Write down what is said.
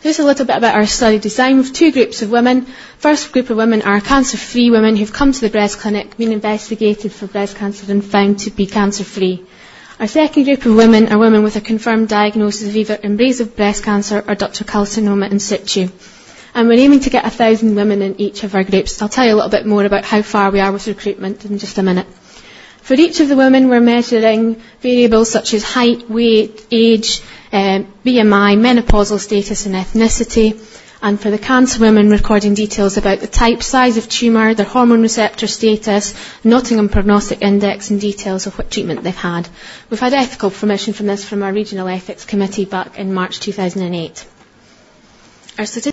Just a little bit about our study design. We have two groups of women. First group of women are cancer-free women who've come to the breast clinic, been investigated for breast cancer and found to be cancer-free. Our second group of women are women with a confirmed diagnosis of either invasive breast cancer or ductal carcinoma in situ. And we're aiming to get 1,000 women in each of our groups. I'll tell you a little bit more about how far we are with recruitment in just a minute. For each of the women, we're measuring variables such as height, weight, age, BMI, menopausal status and ethnicity. And for the cancer women, recording details about the type, size of tumour, their hormone receptor status, Nottingham Prognostic Index, and details of what treatment they've had. We've had ethical permission from this from our Regional Ethics Committee back in March 2008. Our